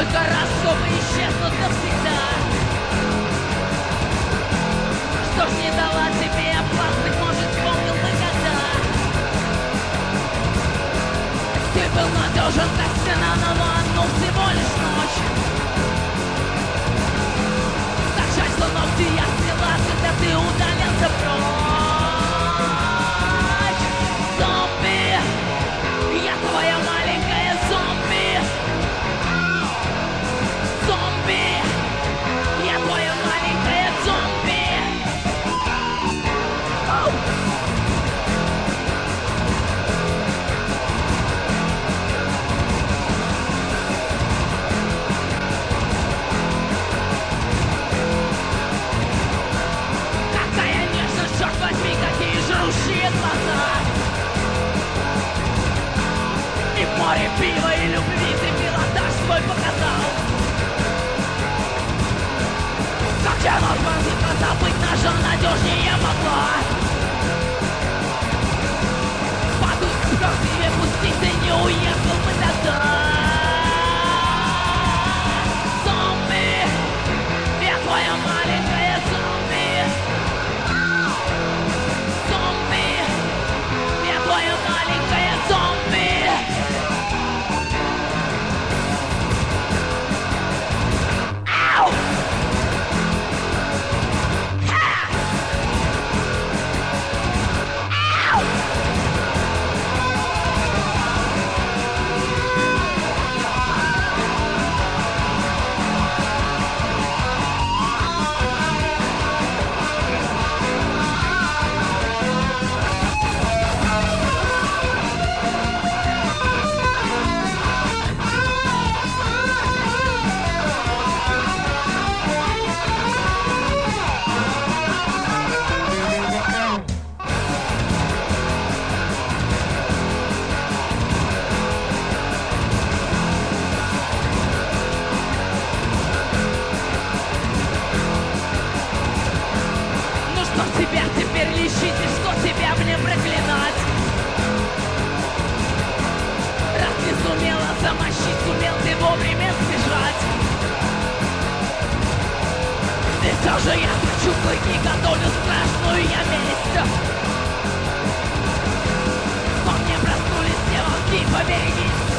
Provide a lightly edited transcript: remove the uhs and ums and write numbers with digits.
только раз, чтобы исчезнуть навсегда. Что ж не дала тебе оплат, быть может, вспомнил бы когда. Ты был надежен, как стена, но одну всего лишь ночь. Так жаль, что ногти я сняла, когда ты удалялся прочь. Зомби, я твоя маленькая зомби. Зомби, я твоя маленькая зомби. Оу! Какая нежность, черт возьми, какие жрущие глаза. И в море пива и любви ты пилотаж свой показал. Как тянут глаза, позабыть ножа надежнее могла. Подушка в тебе пустить, ты не уехал бы тогда. Зомби, я твоя маленькая зомби. Зомби, я твоя маленькая зомби. Ау! Ха! Ау! Ну что тебя теперь лечить и что тебя мне проклинать? Раз не сумела замочить, сумел ты вовремя сбежать. И все же я хочу клыки, готовлю страшную я месть. Во мне проснулись все волки, поберегись.